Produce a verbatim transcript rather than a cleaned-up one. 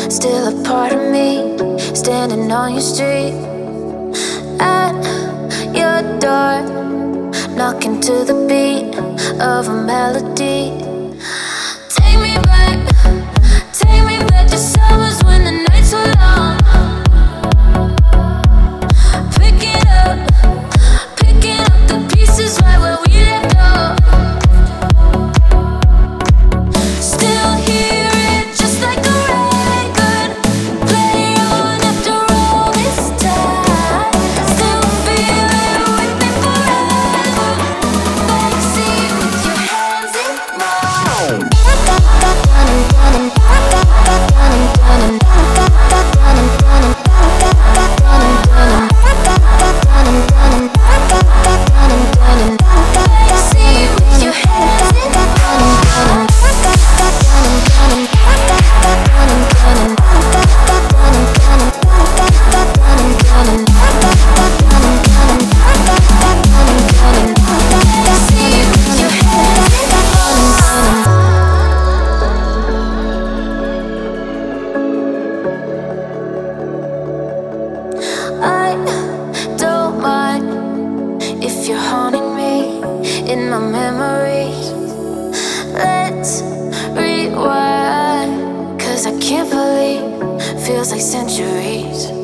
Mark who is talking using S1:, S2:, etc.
S1: still a part of me, standing on your street, at your door, knocking to the beat of a melody. Take me back, take me back to summers when the nights were long. Picking up, picking up the pieces right where we left off. Still hear it just like a record, play on after all this time. Still feel it with me forever, backseat with your hands in mine. Backseat with your hands in mine. I don't mind if you're haunting me in my memories. Let's rewind, 'cause I can't believe feels like centuries.